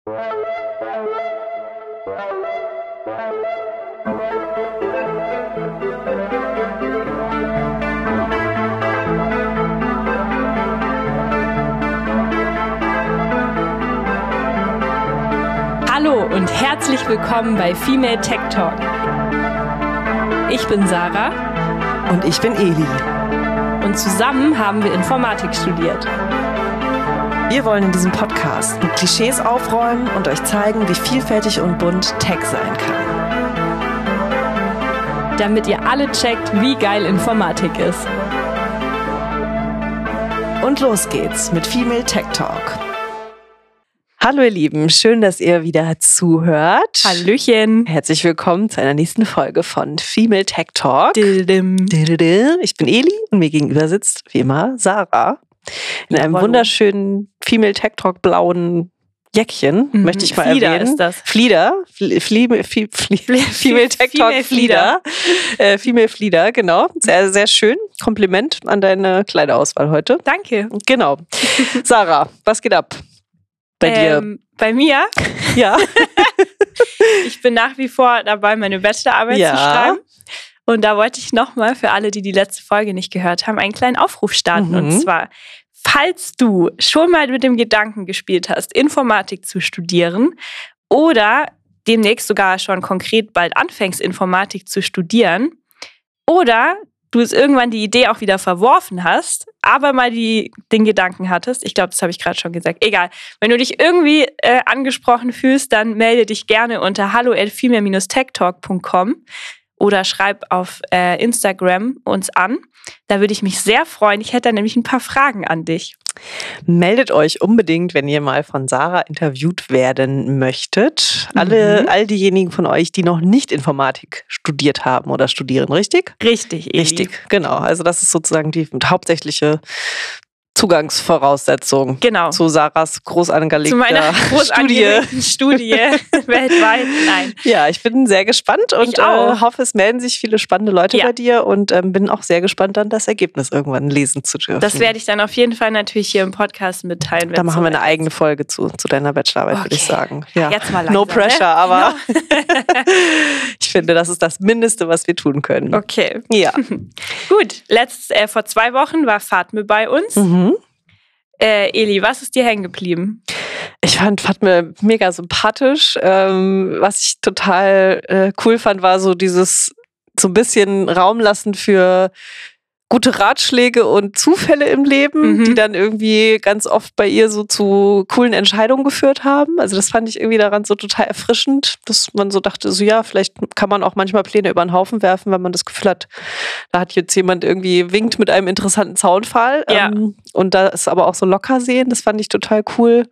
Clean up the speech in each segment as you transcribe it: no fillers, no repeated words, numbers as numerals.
Hallo und herzlich willkommen bei Female Tech Talk. Ich bin Sarah. Und ich bin Eli. Und zusammen haben wir Informatik studiert. Wir wollen in diesem Podcast mit Klischees aufräumen und euch zeigen, wie vielfältig und bunt Tech sein kann. Damit ihr alle checkt, wie geil Informatik ist. Und los geht's mit Female Tech Talk. Hallo ihr Lieben, schön, dass ihr wieder zuhört. Hallöchen. Herzlich willkommen zu einer nächsten Folge von Female Tech Talk. Ich bin Eli und mir gegenüber sitzt, wie immer, Sarah. In einem wunderschönen Female Tech Talk blauen Jäckchen, möchte ich mal Flieder erwähnen. Ist das. Flieder. Female Tech Talk Flieder. Female Flieder, genau. Sehr, sehr schön. Kompliment an deine Kleiderauswahl heute. Danke. Genau. Sarah, was geht ab? Bei dir? Bei mir? Ja. Ich bin nach wie vor dabei, meine Bachelorarbeit zu schreiben. Und da wollte ich nochmal für alle, die die letzte Folge nicht gehört haben, einen kleinen Aufruf starten. Und zwar, falls du schon mal mit dem Gedanken gespielt hast, Informatik zu studieren oder demnächst sogar schon konkret bald anfängst, Informatik zu studieren oder du es irgendwann die Idee auch wieder verworfen hast, aber mal den Gedanken hattest, ich glaube, das habe ich gerade schon gesagt, egal, wenn du dich irgendwie angesprochen fühlst, dann melde dich gerne unter hallo@female-techtalk.com oder schreib auf Instagram uns an. Da würde ich mich sehr freuen. Ich hätte da nämlich ein paar Fragen an dich. Meldet euch unbedingt, wenn ihr mal von Sarah interviewt werden möchtet. All diejenigen von euch, die noch nicht Informatik studiert haben oder studieren, richtig? Richtig, Eli. Richtig, genau. Also das ist sozusagen die hauptsächliche Zugangsvoraussetzung zu Sarahs groß angelegter Studie weltweit. Nein. Ja, ich bin sehr gespannt und hoffe, es melden sich viele spannende Leute bei dir und bin auch sehr gespannt, dann das Ergebnis irgendwann lesen zu dürfen. Das werde ich dann auf jeden Fall natürlich hier im Podcast mitteilen. Da machen wir eine eigene Folge zu deiner Bachelorarbeit, würde ich sagen. Ja. Jetzt mal langsam, no pressure, aber ich finde, das ist das Mindeste, was wir tun können. Okay. Ja. Gut, vor 2 Wochen war Fatme bei uns. Eli, was ist dir hängen geblieben? Ich fand Fatme mega sympathisch. Was ich total cool fand, war so dieses so ein bisschen Raum lassen für gute Ratschläge und Zufälle im Leben, die dann irgendwie ganz oft bei ihr so zu coolen Entscheidungen geführt haben. Also das fand ich irgendwie daran so total erfrischend, dass man so dachte, so ja, vielleicht kann man auch manchmal Pläne über den Haufen werfen, wenn man das Gefühl hat, da hat jetzt jemand irgendwie winkt mit einem interessanten Zaunpfahl. Und das aber auch so locker sehen, das fand ich total cool.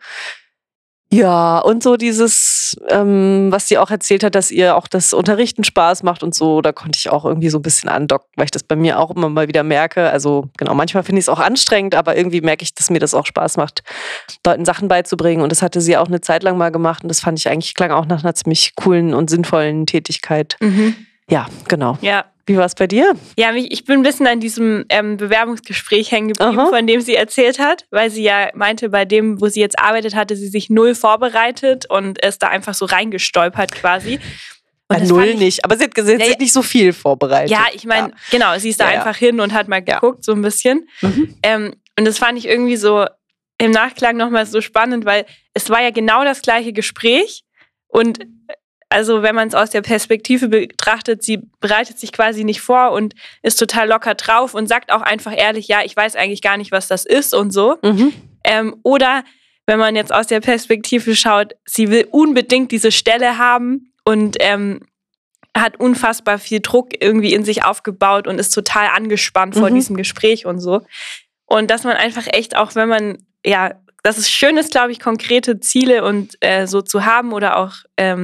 Ja, und so dieses, was sie auch erzählt hat, dass ihr auch das Unterrichten Spaß macht und so, da konnte ich auch irgendwie so ein bisschen andocken, weil ich das bei mir auch immer mal wieder merke. Also genau, manchmal finde ich es auch anstrengend, aber irgendwie merke ich, dass mir das auch Spaß macht, Leuten Sachen beizubringen. Und das hatte sie auch eine Zeit lang mal gemacht und das fand ich eigentlich, klang auch nach einer ziemlich coolen und sinnvollen Tätigkeit. Ja, genau. Ja. Wie war es bei dir? Ja, ich bin ein bisschen an diesem Bewerbungsgespräch hängen geblieben, von dem sie erzählt hat, weil sie ja meinte, bei dem, wo sie jetzt arbeitet, hatte sie sich 0 vorbereitet und ist da einfach so reingestolpert quasi. Und null nicht, aber sie hat nicht so viel vorbereitet. Ja, ich meine, genau, sie ist da einfach hin und hat mal geguckt, so ein bisschen. Und das fand ich irgendwie so im Nachklang nochmal so spannend, weil es war ja genau das gleiche Gespräch und also wenn man es aus der Perspektive betrachtet, sie bereitet sich quasi nicht vor und ist total locker drauf und sagt auch einfach ehrlich, ja, ich weiß eigentlich gar nicht, was das ist und so. Oder wenn man jetzt aus der Perspektive schaut, sie will unbedingt diese Stelle haben und hat unfassbar viel Druck irgendwie in sich aufgebaut und ist total angespannt vor diesem Gespräch und so. Und dass man einfach echt, auch wenn man, dass es schön ist, glaube ich, konkrete Ziele und so zu haben oder auch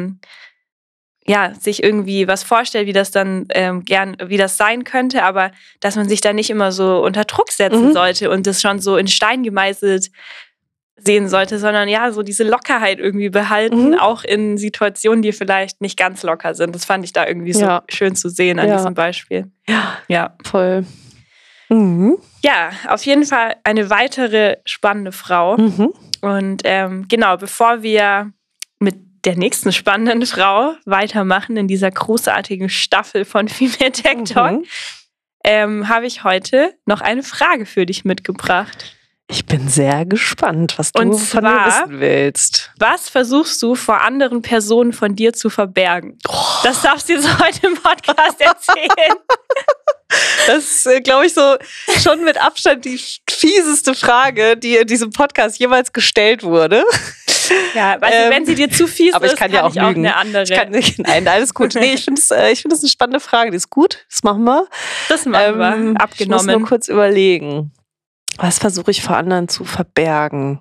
sich irgendwie was vorstellt, wie das dann wie das sein könnte, aber dass man sich da nicht immer so unter Druck setzen sollte und das schon so in Stein gemeißelt sehen sollte, sondern so diese Lockerheit irgendwie behalten, auch in Situationen, die vielleicht nicht ganz locker sind. Das fand ich da irgendwie so schön zu sehen an diesem Beispiel. Ja, voll. Ja, auf jeden Fall eine weitere spannende Frau. Und genau, bevor wir der nächsten spannenden Frau weitermachen in dieser großartigen Staffel von Female Tech Talk, habe ich heute noch eine Frage für dich mitgebracht. Ich bin sehr gespannt, was du von mir wissen willst. Was versuchst du vor anderen Personen von dir zu verbergen? Das darfst du jetzt heute im Podcast erzählen. Das ist, glaube ich, so schon mit Abstand die fieseste Frage, die in diesem Podcast jemals gestellt wurde. Ja, also wenn sie dir zu fies aber ist, ich kann ja auch lügen. Eine andere. Nein, alles gut. Nee, ich finde das eine spannende Frage. Die ist gut. Das machen wir. Das machen wir. Abgenommen. Ich muss nur kurz überlegen. Was versuche ich vor anderen zu verbergen?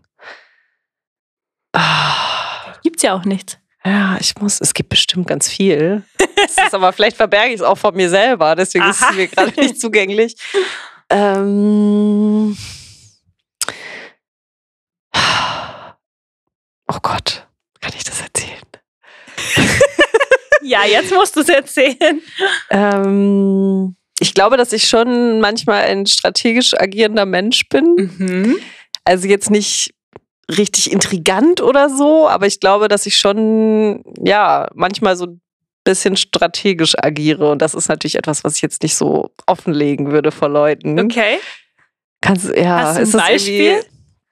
Gibt's ja auch nichts. Ja, es gibt bestimmt ganz viel. Aber vielleicht verberge ich es auch von mir selber, deswegen ist es mir gerade nicht zugänglich. Oh Gott, kann ich das erzählen? Ja, jetzt musst du es erzählen. Ich glaube, dass ich schon manchmal ein strategisch agierender Mensch bin. Mhm. Also jetzt nicht richtig intrigant oder so, aber ich glaube, dass ich schon, ja, manchmal so ein bisschen strategisch agiere. Und das ist natürlich etwas, was ich jetzt nicht so offenlegen würde vor Leuten. Okay. Hast du ein Beispiel?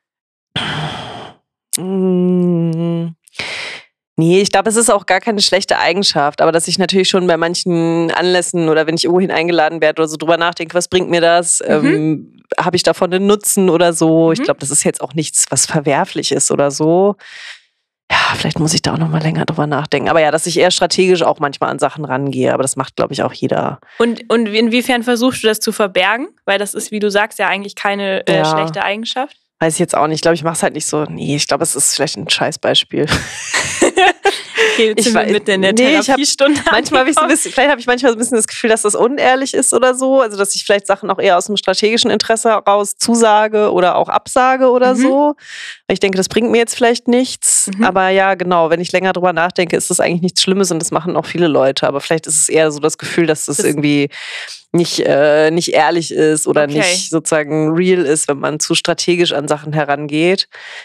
Nee, ich glaube, es ist auch gar keine schlechte Eigenschaft, aber dass ich natürlich schon bei manchen Anlässen oder wenn ich irgendwohin eingeladen werde oder so drüber nachdenke, was bringt mir das? Habe ich davon einen Nutzen oder so? Ich glaube, das ist jetzt auch nichts, was verwerflich ist oder so. Ja, vielleicht muss ich da auch noch mal länger drüber nachdenken. Aber ja, dass ich eher strategisch auch manchmal an Sachen rangehe, aber das macht, glaube ich, auch jeder. Und inwiefern versuchst du das zu verbergen? Weil das ist, wie du sagst, ja eigentlich keine schlechte Eigenschaft. Weiß ich jetzt auch nicht. Ich glaube, ich mache es halt nicht so. Nee, ich glaube, es ist vielleicht ein Scheißbeispiel. Okay, ich war mit in der Therapiestunde. Manchmal habe ich vielleicht habe ich manchmal so ein bisschen das Gefühl, dass das unehrlich ist oder so. Also, dass ich vielleicht Sachen auch eher aus dem strategischen Interesse heraus zusage oder auch absage oder so. Ich denke, das bringt mir jetzt vielleicht nichts. Aber ja, genau, wenn ich länger drüber nachdenke, ist das eigentlich nichts Schlimmes und das machen auch viele Leute. Aber vielleicht ist es eher so das Gefühl, dass das irgendwie nicht ehrlich ist oder nicht sozusagen real ist, wenn man zu strategisch an Sachen herangeht.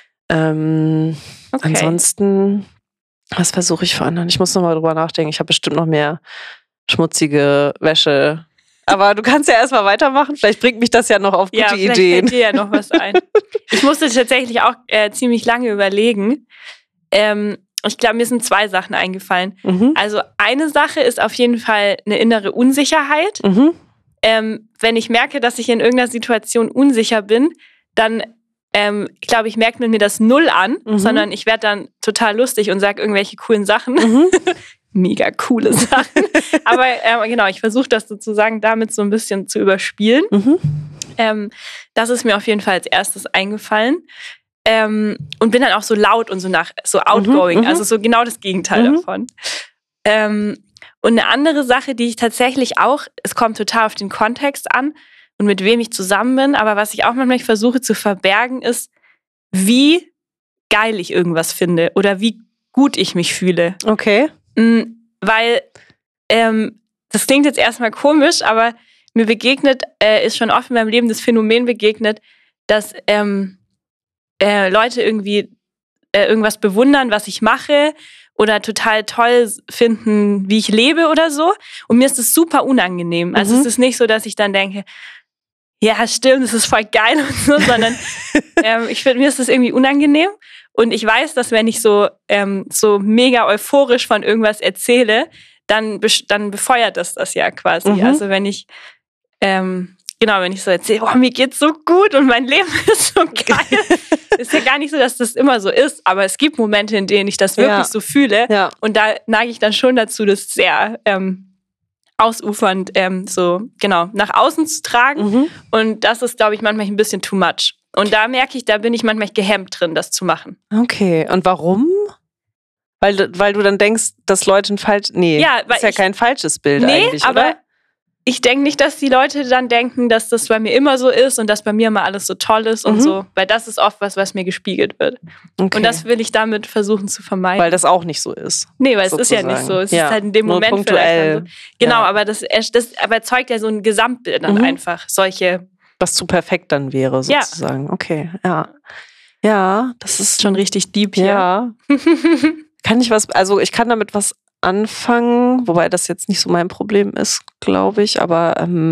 Ansonsten, was versuche ich vor anderen? Ich muss nochmal drüber nachdenken. Ich habe bestimmt noch mehr schmutzige Wäsche. Aber du kannst ja erstmal weitermachen. Vielleicht bringt mich das ja noch auf gute Ideen. Vielleicht fällt dir ja noch was ein. Ich musste tatsächlich auch ziemlich lange überlegen. Ich glaube, mir sind 2 Sachen eingefallen. Also eine Sache ist auf jeden Fall eine innere Unsicherheit. Wenn ich merke, dass ich in irgendeiner Situation unsicher bin, dann glaube ich, merkt man mir das null an, sondern ich werde dann total lustig und sage irgendwelche coolen Sachen. Mega coole Sachen. Aber genau, ich versuche das sozusagen damit so ein bisschen zu überspielen. Das ist mir auf jeden Fall als erstes eingefallen. Und bin dann auch so laut und so outgoing. Also so genau das Gegenteil davon. Und eine andere Sache, die ich tatsächlich auch, es kommt total auf den Kontext an und mit wem ich zusammen bin, aber was ich auch manchmal versuche zu verbergen, ist, wie geil ich irgendwas finde oder wie gut ich mich fühle. Okay. Weil, das klingt jetzt erstmal komisch, aber mir ist schon oft in meinem Leben das Phänomen begegnet, dass Leute irgendwie irgendwas bewundern, was ich mache oder total toll finden, wie ich lebe oder so. Und mir ist das super unangenehm. Also es ist nicht so, dass ich dann denke, ja, stimmt, das ist voll geil und so, sondern mir ist das irgendwie unangenehm. Und ich weiß, dass wenn ich so mega euphorisch von irgendwas erzähle, dann befeuert das ja quasi. Also wenn ich wenn ich so erzähle, oh, mir geht's so gut und mein Leben ist so geil. Ist ja gar nicht so, dass das immer so ist, aber es gibt Momente, in denen ich das wirklich so fühle. Ja. Und da neige ich dann schon dazu, das sehr ausufernd nach außen zu tragen. Und das ist, glaube ich, manchmal ein bisschen too much. Und da merke ich, da bin ich manchmal gehemmt drin, das zu machen. Okay, und warum? Weil du dann denkst, dass Leute das ist ja kein falsches Bild eigentlich, oder? Aber ich denke nicht, dass die Leute dann denken, dass das bei mir immer so ist und dass bei mir immer alles so toll ist und so. Weil das ist oft was mir gespiegelt wird. Okay. Und das will ich damit versuchen zu vermeiden. Weil das auch nicht so ist. Nee, weil sozusagen. Es ist ja nicht so. Es ist halt in dem Moment punktuell. Vielleicht. So. Genau, aber das erzeugt ja so ein Gesamtbild dann einfach. Solche. Was zu perfekt dann wäre, sozusagen. Ja. Okay, ja. Ja, das ist schon richtig deep hier. Ja. ich kann damit was anfangen, wobei das jetzt nicht so mein Problem ist, glaube ich, aber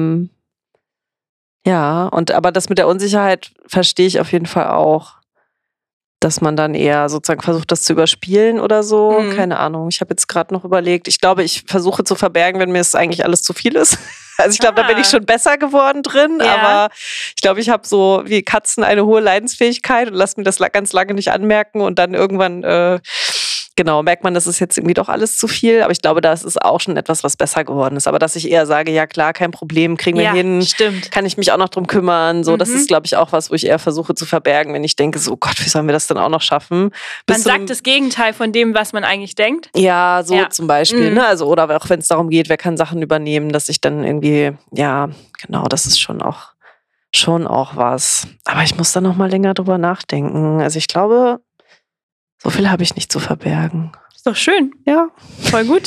aber das mit der Unsicherheit verstehe ich auf jeden Fall auch, dass man dann eher sozusagen versucht, das zu überspielen oder so. Keine Ahnung. Ich habe jetzt gerade noch überlegt. Ich glaube, ich versuche zu verbergen, wenn mir es eigentlich alles zu viel ist. Also ich glaube, da bin ich schon besser geworden drin. Ja. Aber ich glaube, ich habe so wie Katzen eine hohe Leidensfähigkeit und lasse mir das ganz lange nicht anmerken. Und dann irgendwann merkt man, das ist jetzt irgendwie doch alles zu viel. Aber ich glaube, das ist auch schon etwas, was besser geworden ist. Aber dass ich eher sage, ja klar, kein Problem, kriegen wir hin. Stimmt. Kann ich mich auch noch drum kümmern. So, das ist, glaube ich, auch was, wo ich eher versuche zu verbergen, wenn ich denke, so oh Gott, wie sollen wir das denn auch noch schaffen? Man sagt das Gegenteil von dem, was man eigentlich denkt. Ja, so zum Beispiel. Ne? Also, oder auch wenn es darum geht, wer kann Sachen übernehmen, dass ich dann irgendwie, das ist schon auch was. Aber ich muss da noch mal länger drüber nachdenken. Also ich glaube, so viel habe ich nicht zu verbergen. Ist doch schön. Ja. Voll gut.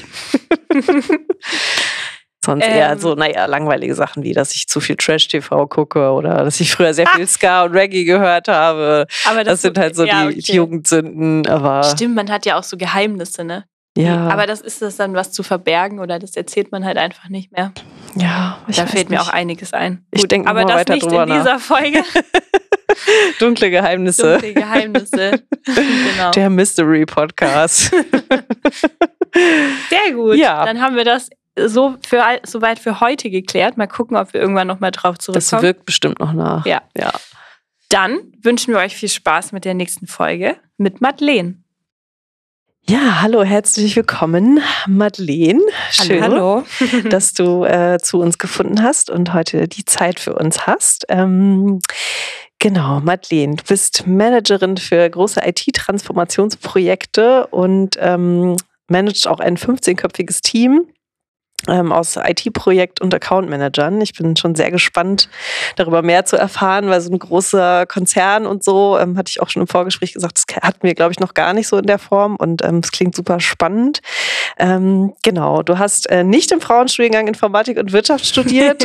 Sonst eher so, langweilige Sachen wie, dass ich zu viel Trash-TV gucke oder dass ich früher sehr viel Ska und Reggae gehört habe. Aber das sind halt so die Jugendsünden. Aber stimmt, man hat ja auch so Geheimnisse, ne? Ja. Aber ist das dann was zu verbergen oder das erzählt man halt einfach nicht mehr? Ja, da fällt mir auch einiges ein. Ich denke aber mal das weiter nicht drüber in dieser Folge. Dunkle Geheimnisse. Genau. Der Mystery-Podcast. Sehr gut. Ja. Dann haben wir das soweit für heute geklärt. Mal gucken, ob wir irgendwann nochmal drauf zurückkommen. Das wirkt bestimmt noch nach. Ja. Dann wünschen wir euch viel Spaß mit der nächsten Folge mit Madeleine. Ja, hallo, herzlich willkommen, Madeleine. Schön, hallo. dass du zu uns gefunden hast und heute die Zeit für uns hast. Genau, Madeleine, du bist Managerin für große IT-Transformationsprojekte und managst auch ein 15-köpfiges Team aus IT-Projekt- und Account-Managern. Ich bin schon sehr gespannt, darüber mehr zu erfahren, weil so ein großer Konzern und so, hatte ich auch schon im Vorgespräch gesagt, das hatten wir, glaube ich, noch gar nicht so in der Form und es klingt super spannend. Genau, du hast nicht im Frauenstudiengang Informatik und Wirtschaft studiert,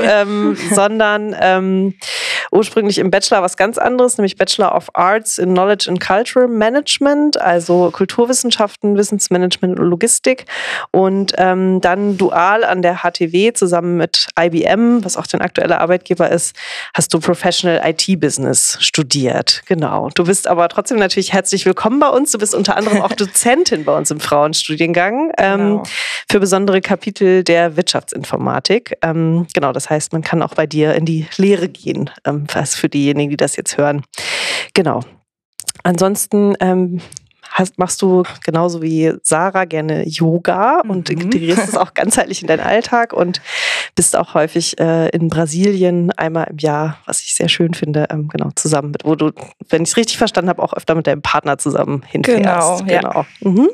sondern ursprünglich im Bachelor was ganz anderes, nämlich Bachelor of Arts in Knowledge and Cultural Management, also Kulturwissenschaften, Wissensmanagement und Logistik und dann dual an der HTW zusammen mit IBM, was auch dein aktueller Arbeitgeber ist, hast du Professional IT-Business studiert. Genau. Du bist aber trotzdem natürlich herzlich willkommen bei uns. Du bist unter anderem auch Dozentin bei uns im Frauenstudiengang für besondere Kapitel der Wirtschaftsinformatik. Genau, das heißt, man kann auch bei dir in die Lehre gehen, für diejenigen, die das jetzt hören. Genau. Ansonsten machst du genauso wie Sarah gerne Yoga und integrierst es auch ganzheitlich in deinen Alltag und bist auch häufig in Brasilien einmal im Jahr, was ich sehr schön finde, zusammen mit, wo du, wenn ich es richtig verstanden habe, auch öfter mit deinem Partner zusammen hinfährst. Genau.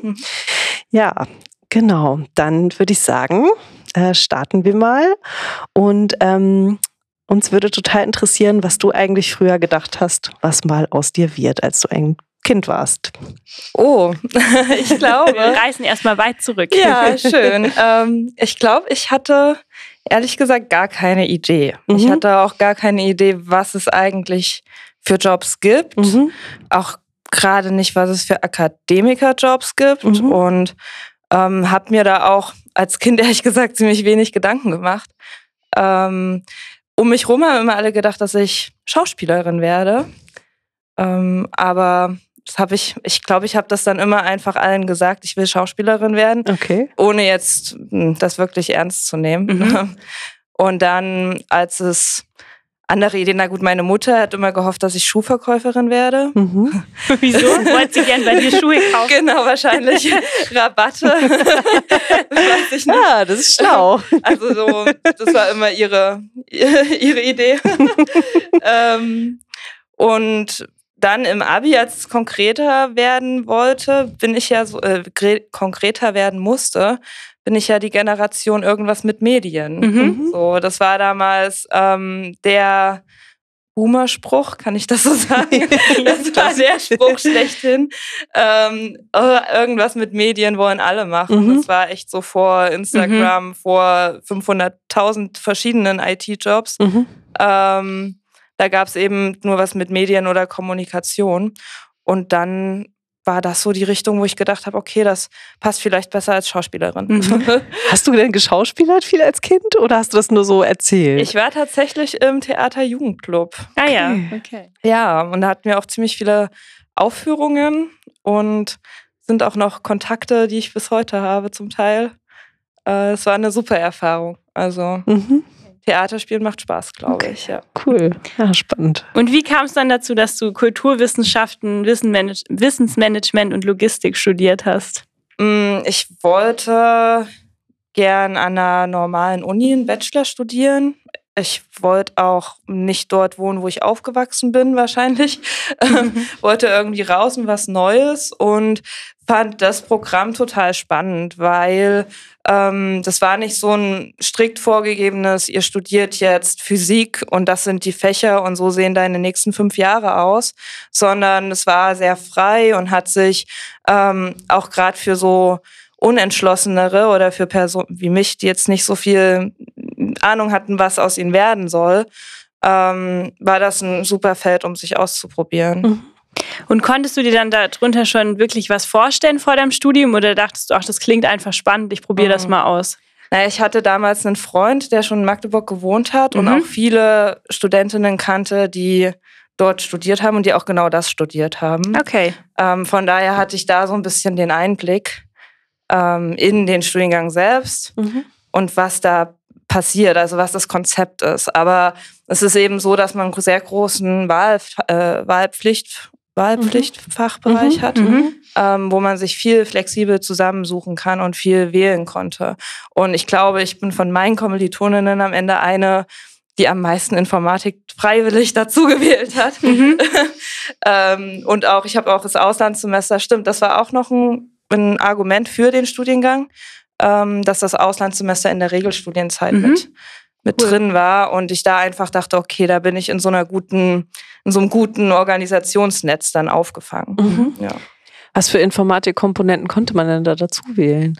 Ja, genau. Dann würde ich sagen, starten wir mal und uns würde total interessieren, was du eigentlich früher gedacht hast, was mal aus dir wird, als du ein Kind warst. Oh, ich glaube. Wir reisen erstmal weit zurück. Ja, schön. Ich glaube, ich hatte ehrlich gesagt gar keine Idee. Ich hatte auch gar keine Idee, was es eigentlich für Jobs gibt. Auch gerade nicht, was es für Akademikerjobs gibt. Und habe mir da auch als Kind ehrlich gesagt ziemlich wenig Gedanken gemacht. Um mich rum haben immer alle gedacht, dass ich Schauspielerin werde. Aber ich glaube, ich habe das dann immer einfach allen gesagt, ich will Schauspielerin werden, ohne jetzt das wirklich ernst zu nehmen. Und dann, als es andere Ideen, na gut, meine Mutter hat immer gehofft, dass ich Schuhverkäuferin werde. Wieso? Wollte sie gern bei dir Schuhe kaufen? Genau, wahrscheinlich Rabatte. Weiß ich nicht. Ja, das ist schlau. Also so, das war immer ihre Idee. Und dann im Abi, als es konkreter werden wollte, konkreter werden musste, bin ich ja die Generation irgendwas mit Medien. So, das war damals der Boomer-Spruch, kann ich das so sagen? Das war der Spruch schlechthin. Irgendwas mit Medien wollen alle machen. Das war echt so vor Instagram, vor 500.000 verschiedenen IT-Jobs. Da gab es eben nur was mit Medien oder Kommunikation. Und dann war das so die Richtung, wo ich gedacht habe, okay, das passt vielleicht besser als Schauspielerin. Mhm. Hast du denn geschauspielert viel als Kind oder hast du das nur so erzählt? Ich war tatsächlich im Theater-Jugendclub. Ah ja, okay. Ja, und da hatten wir auch ziemlich viele Aufführungen und sind auch noch Kontakte, die ich bis heute habe zum Teil. Es war eine super Erfahrung. Also Theaterspielen macht Spaß, glaube ich. Ja. Cool, ja, spannend. Und wie kam es dann dazu, dass du Kulturwissenschaften, Wissensmanagement und Logistik studiert hast? Ich wollte gern an einer normalen Uni einen Bachelor studieren. Ich wollte auch nicht dort wohnen, wo ich aufgewachsen bin, wahrscheinlich. Wollte irgendwie raus und was Neues und fand das Programm total spannend, weil das war nicht so ein strikt vorgegebenes, ihr studiert jetzt Physik und das sind die Fächer und so sehen deine nächsten 5 Jahre aus, sondern es war sehr frei und hat sich auch gerade für so Unentschlossenere oder für Personen wie mich, die jetzt nicht so viel Ahnung hatten, was aus ihnen werden soll, war das ein super Feld, um sich auszuprobieren. Mhm. Und konntest du dir dann darunter schon wirklich was vorstellen vor deinem Studium oder dachtest du, ach, das klingt einfach spannend, ich probiere das mal aus? Naja, ich hatte damals einen Freund, der schon in Magdeburg gewohnt hat und auch viele Studentinnen kannte, die dort studiert haben und die auch genau das studiert haben. Okay. Von daher hatte ich da so ein bisschen den Einblick in den Studiengang selbst und was da passiert, also was das Konzept ist. Aber es ist eben so, dass man einen sehr großen Wahlpflichtfachbereich hat, wo man sich viel flexibel zusammensuchen kann und viel wählen konnte. Und ich glaube, ich bin von meinen Kommilitoninnen am Ende eine, die am meisten Informatik freiwillig dazu gewählt hat. Und auch, ich habe auch das Auslandssemester, stimmt, das war auch noch ein Argument für den Studiengang, dass das Auslandssemester in der Regelstudienzeit mit drin war und ich da einfach dachte, okay, da bin ich in so einem guten Organisationsnetz dann aufgefangen. Ja. Was für Informatikkomponenten konnte man denn da dazu wählen?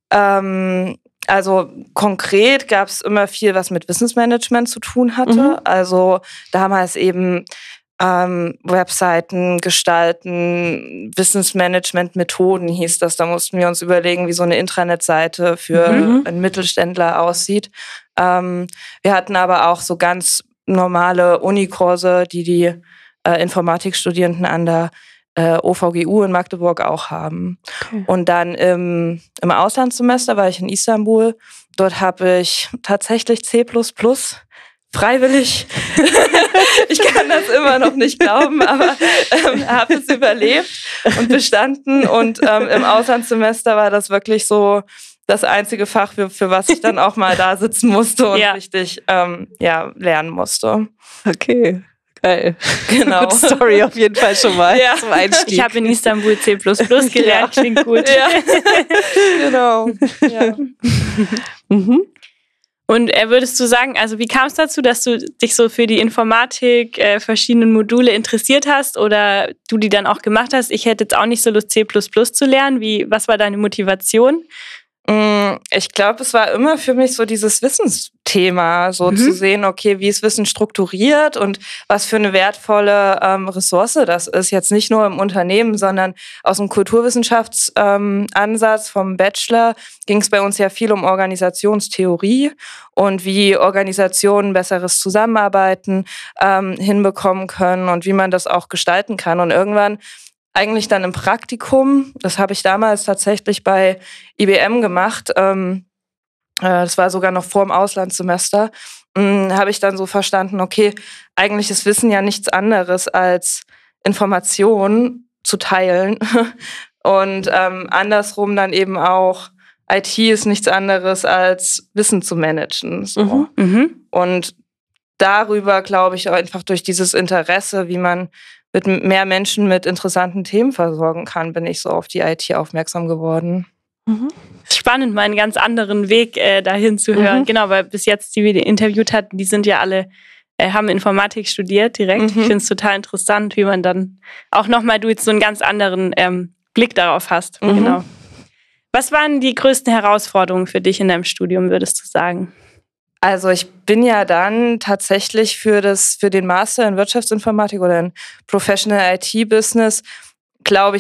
Also konkret gab es immer viel, was mit Wissensmanagement zu tun hatte. Also damals eben Webseiten gestalten, Wissensmanagement-Methoden hieß das. Da mussten wir uns überlegen, wie so eine Intranet-Seite für einen Mittelständler aussieht. Wir hatten aber auch so ganz normale Unikurse, die Informatikstudierenden an der OVGU in Magdeburg auch haben. Okay. Und dann im Auslandssemester war ich in Istanbul. Dort habe ich tatsächlich C++ freiwillig. Ich kann das immer noch nicht glauben, aber habe es überlebt und bestanden. Und im Auslandssemester war das wirklich so das einzige Fach, für was ich dann auch mal da sitzen musste und richtig lernen musste. Okay. Geil. Genau. Gute Story auf jeden Fall schon mal zum Einstieg. Ich habe in Istanbul C++ gelernt, klingt gut. Ja. Genau. Ja. Und würdest du sagen, also wie kam es dazu, dass du dich so für die Informatik, verschiedenen Module interessiert hast oder du die dann auch gemacht hast? Ich hätte jetzt auch nicht so Lust, C++ zu lernen. Was war deine Motivation? Ich glaube, es war immer für mich so dieses Wissensthema, so zu sehen, okay, wie ist Wissen strukturiert und was für eine wertvolle Ressource das ist. Jetzt nicht nur im Unternehmen, sondern aus dem Kulturwissenschaftsansatz vom Bachelor ging es bei uns ja viel um Organisationstheorie und wie Organisationen besseres Zusammenarbeiten hinbekommen können und wie man das auch gestalten kann. Und irgendwann eigentlich dann im Praktikum, das habe ich damals tatsächlich bei IBM gemacht, das war sogar noch vor dem Auslandssemester, habe ich dann so verstanden, okay, eigentlich ist Wissen ja nichts anderes als Informationen zu teilen und andersrum dann eben auch, IT ist nichts anderes als Wissen zu managen. So. Und darüber, glaube ich, einfach durch dieses Interesse, wie man mit mehr Menschen mit interessanten Themen versorgen kann, bin ich so auf die IT aufmerksam geworden. Spannend, mal einen ganz anderen Weg dahin zu hören. Genau, weil bis jetzt, die wir interviewt hatten, die sind ja alle, haben Informatik studiert direkt. Ich finde es total interessant, wie man dann auch nochmal, du jetzt so einen ganz anderen Blick darauf hast. Genau. Was waren die größten Herausforderungen für dich in deinem Studium, würdest du sagen? Also ich bin ja dann tatsächlich für den Master in Wirtschaftsinformatik oder in Professional IT Business, glaube ich,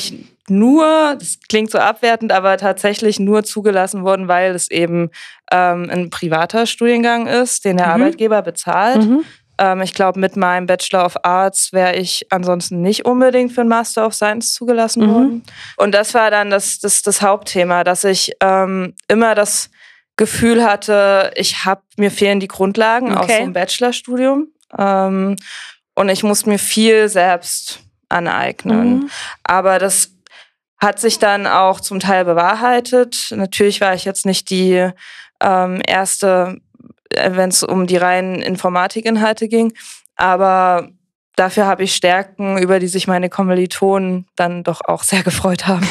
nur, das klingt so abwertend, aber tatsächlich nur zugelassen worden, weil es eben ein privater Studiengang ist, den der Arbeitgeber bezahlt. Ich glaube, mit meinem Bachelor of Arts wäre ich ansonsten nicht unbedingt für einen Master of Science zugelassen worden. Und das war dann das Hauptthema, dass ich immer das Gefühl hatte, mir fehlen die Grundlagen aus so einem Bachelorstudium. Und ich muss mir viel selbst aneignen. Aber das hat sich dann auch zum Teil bewahrheitet. Natürlich war ich jetzt nicht die erste, wenn es um die reinen Informatikinhalte ging, aber dafür habe ich Stärken, über die sich meine Kommilitonen dann doch auch sehr gefreut haben.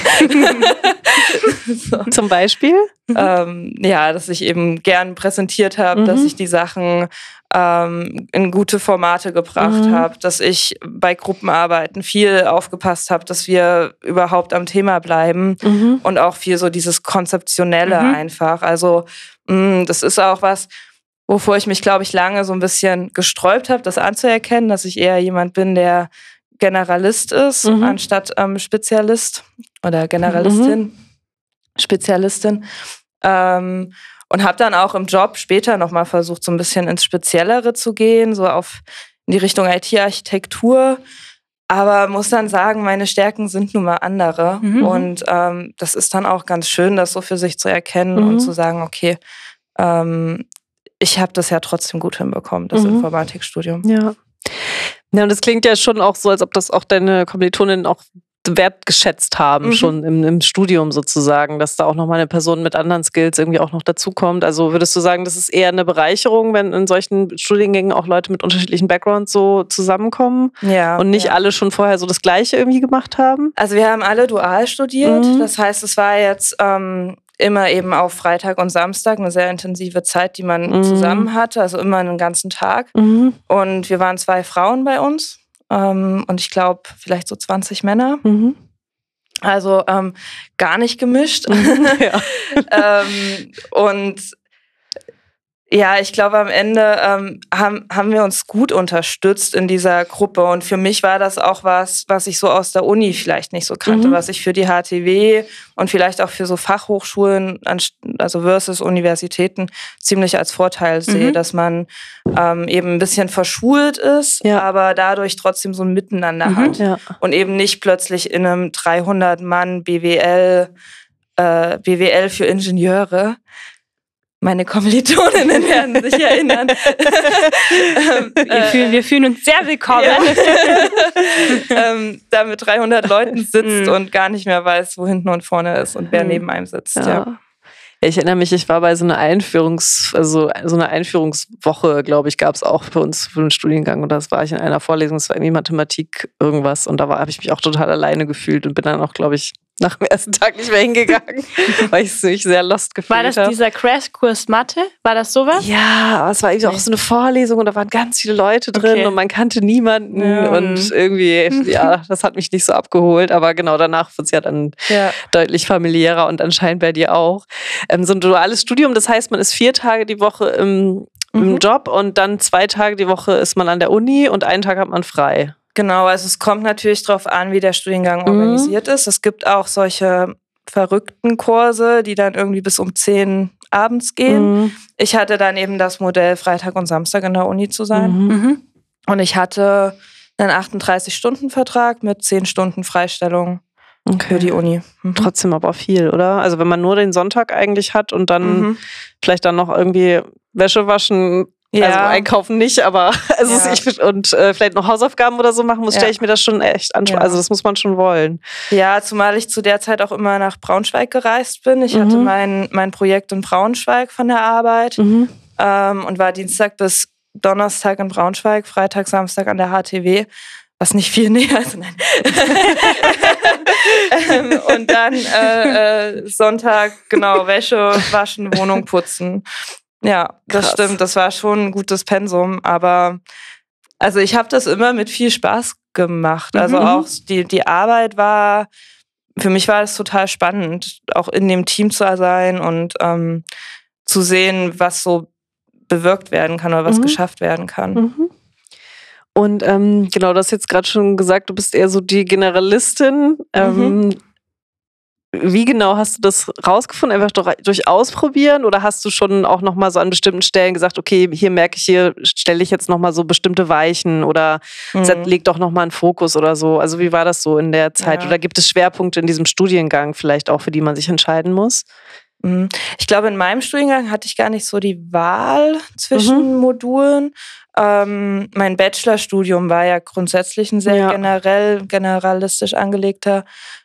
So. Zum Beispiel? Dass ich eben gern präsentiert habe, dass ich die Sachen in gute Formate gebracht habe, dass ich bei Gruppenarbeiten viel aufgepasst habe, dass wir überhaupt am Thema bleiben und auch viel so dieses Konzeptionelle einfach. Also das ist auch was, wovor ich mich, glaube ich, lange so ein bisschen gesträubt habe, das anzuerkennen, dass ich eher jemand bin, der Generalist ist, anstatt Spezialist oder Generalistin, Spezialistin. Und habe dann auch im Job später nochmal versucht, so ein bisschen ins Speziellere zu gehen, so in die Richtung IT-Architektur. Aber muss dann sagen, meine Stärken sind nun mal andere. Und das ist dann auch ganz schön, das so für sich zu erkennen und zu sagen, okay, ich habe das ja trotzdem gut hinbekommen, das Informatikstudium. Ja, und das klingt ja schon auch so, als ob das auch deine Kommilitoninnen auch wertgeschätzt haben, schon im Studium sozusagen, dass da auch nochmal eine Person mit anderen Skills irgendwie auch noch dazukommt. Also würdest du sagen, das ist eher eine Bereicherung, wenn in solchen Studiengängen auch Leute mit unterschiedlichen Backgrounds so zusammenkommen und nicht alle schon vorher so das Gleiche irgendwie gemacht haben? Also wir haben alle dual studiert, das heißt, es war jetzt immer eben auf Freitag und Samstag eine sehr intensive Zeit, die man zusammen hatte, also immer einen ganzen Tag. Und wir waren 2 Frauen bei uns. Und ich glaube, vielleicht so 20 Männer. Also gar nicht gemischt. Und ja, ich glaube, am Ende haben wir uns gut unterstützt in dieser Gruppe. Und für mich war das auch was ich so aus der Uni vielleicht nicht so kannte, was ich für die HTW und vielleicht auch für so Fachhochschulen, also versus Universitäten, ziemlich als Vorteil sehe, dass man eben ein bisschen verschult ist, aber dadurch trotzdem so ein Miteinander hat. Und eben nicht plötzlich in einem 300-Mann BWL für Ingenieure. Meine Kommilitoninnen werden sich erinnern. Wir fühlen uns sehr willkommen. Da mit 300 Leuten sitzt und gar nicht mehr weiß, wo hinten und vorne ist und wer neben einem sitzt. Ja. Ich erinnere mich, ich war bei so einer Einführungswoche, glaube ich, gab es auch für uns für den Studiengang. Und das war ich in einer Vorlesung, es war irgendwie Mathematik irgendwas. Und da habe ich mich auch total alleine gefühlt und bin dann auch, glaube ich, nach dem ersten Tag nicht mehr hingegangen, weil ich mich sehr lost gefühlt habe. War das dieser Crashkurs Mathe? War das sowas? Ja, aber es war irgendwie auch so eine Vorlesung und da waren ganz viele Leute drin und man kannte niemanden und irgendwie, das hat mich nicht so abgeholt. Aber genau, danach wird es ja dann deutlich familiärer und anscheinend bei dir auch. So ein duales Studium, das heißt, man ist 4 Tage die Woche im Job und dann 2 Tage die Woche ist man an der Uni und 1 Tag hat man frei. Genau, also es kommt natürlich darauf an, wie der Studiengang organisiert ist. Es gibt auch solche verrückten Kurse, die dann irgendwie bis um 10 abends gehen. Ich hatte dann eben das Modell, Freitag und Samstag in der Uni zu sein. Und ich hatte einen 38-Stunden-Vertrag mit 10 Stunden Freistellung für die Uni. Trotzdem aber viel, oder? Also wenn man nur den Sonntag eigentlich hat und dann vielleicht dann noch irgendwie Wäsche waschen, also einkaufen nicht, aber vielleicht noch Hausaufgaben oder so machen muss, stelle ich mir das schon echt an. Also das muss man schon wollen. Ja, zumal ich zu der Zeit auch immer nach Braunschweig gereist bin. Ich hatte mein Projekt in Braunschweig von der Arbeit und war Dienstag bis Donnerstag in Braunschweig, Freitag, Samstag an der HTW, was nicht viel näher ist. Nein. Und dann Sonntag, genau, Wäsche waschen, Wohnung putzen. Ja, das stimmt. Das war schon ein gutes Pensum. Aber also ich habe das immer mit viel Spaß gemacht. Also auch die Arbeit für mich war es total spannend, auch in dem Team zu sein und zu sehen, was so bewirkt werden kann oder was geschafft werden kann. Und genau, du hast jetzt gerade schon gesagt, du bist eher so die Generalistin. wie genau hast du das rausgefunden? Einfach durch Ausprobieren oder hast du schon auch nochmal so an bestimmten Stellen gesagt, okay, hier merke ich, hier stelle ich jetzt nochmal so bestimmte Weichen oder leg doch nochmal einen Fokus oder so. Also wie war das so in der Zeit? Ja. Oder gibt es Schwerpunkte in diesem Studiengang vielleicht auch, für die man sich entscheiden muss? Ich glaube, in meinem Studiengang hatte ich gar nicht so die Wahl zwischen Modulen. Mein Bachelorstudium war ja grundsätzlich ein sehr generalistisch angelegtes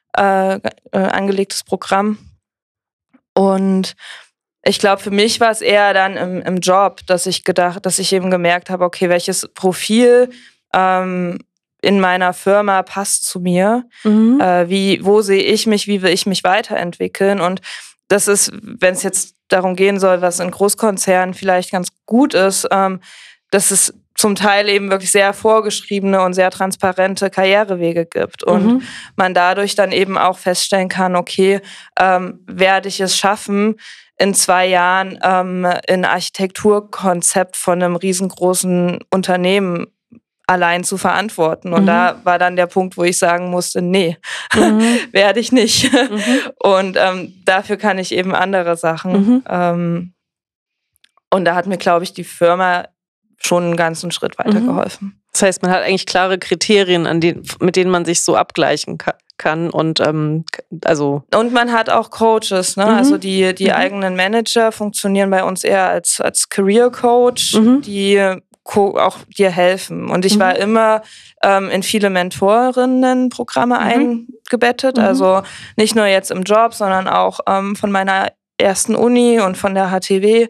Programm. Und ich glaube, für mich war es eher dann im Job, dass ich eben gemerkt habe, okay, welches Profil in meiner Firma passt zu mir, wo sehe ich mich, wie will ich mich weiterentwickeln. Und das ist, wenn es jetzt darum gehen soll, was in Großkonzernen vielleicht ganz gut ist, dass es zum Teil eben wirklich sehr vorgeschriebene und sehr transparente Karrierewege gibt und man dadurch dann eben auch feststellen kann, okay, werde ich es schaffen, in 2 Jahren ein Architekturkonzept von einem riesengroßen Unternehmen allein zu verantworten. Und da war dann der Punkt, wo ich sagen musste, nee, werde ich nicht. Und dafür kann ich eben andere Sachen. Und da hat mir, glaube ich, die Firma schon einen ganzen Schritt weitergeholfen. Das heißt, man hat eigentlich klare Kriterien, mit denen man sich so abgleichen kann. Und und man hat auch Coaches, ne? Also die eigenen Manager funktionieren bei uns eher als Career Coach, die auch dir helfen. Und ich war immer in viele Mentorinnen-Programme eingebettet. Also nicht nur jetzt im Job, sondern auch von meiner ersten Uni und von der HTW,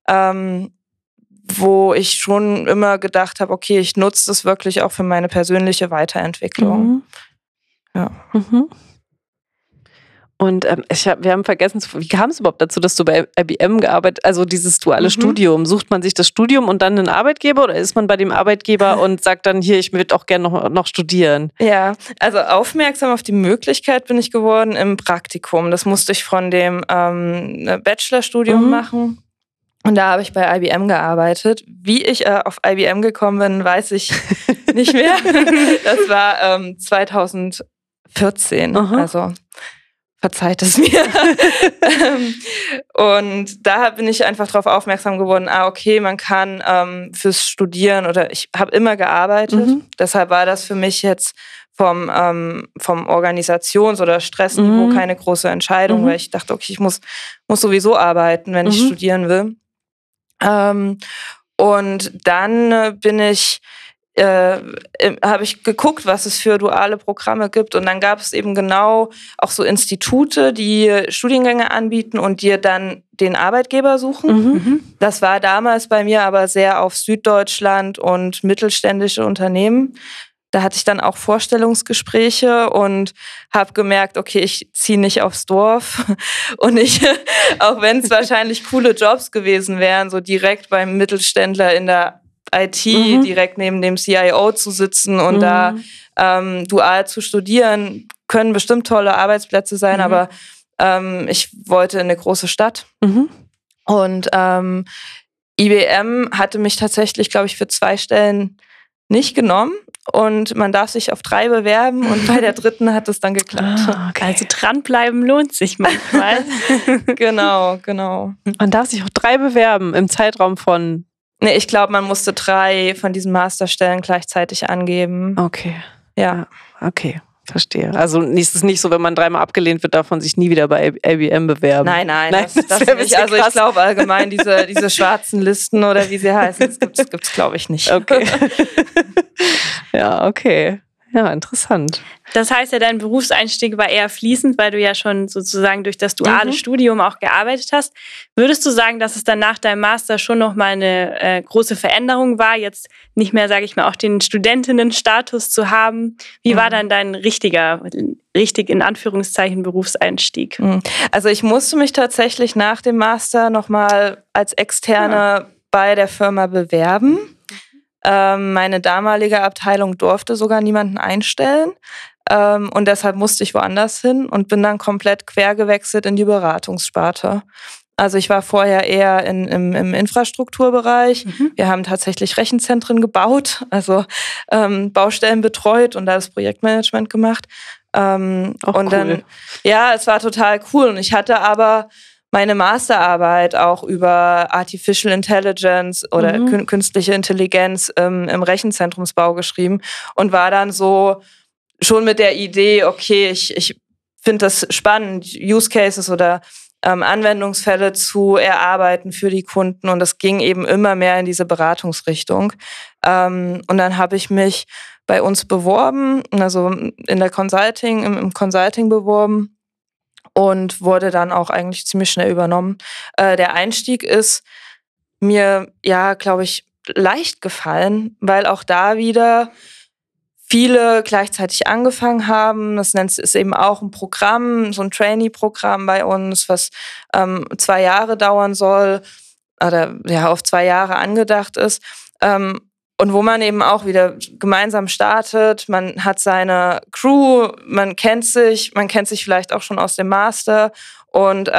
wo ich schon immer gedacht habe, okay, ich nutze das wirklich auch für meine persönliche Weiterentwicklung. Ja. Und wir haben vergessen, wie kam es überhaupt dazu, dass du bei IBM gearbeitet hast? Also dieses duale Studium. Sucht man sich das Studium und dann einen Arbeitgeber oder ist man bei dem Arbeitgeber und sagt dann, hier, ich würde auch gerne noch studieren? Ja, also aufmerksam auf die Möglichkeit bin ich geworden im Praktikum. Das musste ich von dem Bachelorstudium machen. Und da habe ich bei IBM gearbeitet. Wie ich auf IBM gekommen bin, weiß ich nicht mehr. Das war 2014. Also verzeiht es mir. Und da bin ich einfach darauf aufmerksam geworden, okay, man kann fürs Studieren oder ich habe immer gearbeitet. Deshalb war das für mich jetzt vom Organisations- oder Stressniveau keine große Entscheidung, weil ich dachte, okay, ich muss sowieso arbeiten, wenn ich studieren will. Und dann habe ich geguckt, was es für duale Programme gibt. Und dann gab es eben genau auch so Institute, die Studiengänge anbieten und dir dann den Arbeitgeber suchen. Das war damals bei mir aber sehr auf Süddeutschland und mittelständische Unternehmen. Da hatte ich dann auch Vorstellungsgespräche und habe gemerkt, okay, ich ziehe nicht aufs Dorf. Und auch wenn es wahrscheinlich coole Jobs gewesen wären, so direkt beim Mittelständler in der IT, direkt neben dem CIO zu sitzen und da dual zu studieren, können bestimmt tolle Arbeitsplätze sein, aber ich wollte in eine große Stadt. Und IBM hatte mich tatsächlich, glaube ich, für 2 Stellen nicht genommen. Und man darf sich auf 3 bewerben und bei der 3. hat es dann geklappt. Okay. Also dranbleiben lohnt sich manchmal. Genau. Man darf sich auf 3 bewerben im Zeitraum von... Nee, ich glaube, man musste 3 von diesen Masterstellen gleichzeitig angeben. Okay. Ja. Okay, verstehe. Also ist es nicht so, wenn man 3-mal abgelehnt wird, darf man sich nie wieder bei IBM bewerben? Nein, das nicht. Also ich glaube allgemein, diese schwarzen Listen oder wie sie heißen, das gibt's glaube ich nicht. Okay. Ja, okay. Ja, interessant. Das heißt ja, dein Berufseinstieg war eher fließend, weil du ja schon sozusagen durch das duale Studium auch gearbeitet hast. Würdest du sagen, dass es dann nach deinem Master schon nochmal eine große Veränderung war, jetzt nicht mehr, sage ich mal, auch den Studentinnenstatus zu haben? Wie war dann dein richtig in Anführungszeichen Berufseinstieg? Also ich musste mich tatsächlich nach dem Master nochmal als Externe bei der Firma bewerben. Meine damalige Abteilung durfte sogar niemanden einstellen und deshalb musste ich woanders hin und bin dann komplett quer gewechselt in die Beratungssparte. Also ich war vorher eher im Infrastrukturbereich. Wir haben tatsächlich Rechenzentren gebaut, also Baustellen betreut und da das Projektmanagement gemacht. Und cool. dann, ja, es war total cool. Und ich hatte aber meine Masterarbeit auch über Artificial Intelligence oder künstliche Intelligenz im Rechenzentrumsbau geschrieben und war dann so schon mit der Idee, okay, ich finde das spannend, Use Cases oder Anwendungsfälle zu erarbeiten für die Kunden. Und das ging eben immer mehr in diese Beratungsrichtung. Und dann habe ich mich bei uns beworben, also in der Consulting, im Consulting beworben und wurde dann auch eigentlich ziemlich schnell übernommen. Der Einstieg ist mir, ja, glaube ich, leicht gefallen, weil auch da wieder viele gleichzeitig angefangen haben. Das ist eben auch ein Programm, so ein Trainee-Programm bei uns, was 2 Jahre dauern soll oder ja auf 2 Jahre angedacht ist. Und wo man eben auch wieder gemeinsam startet, man hat seine Crew, man kennt sich vielleicht auch schon aus dem Master und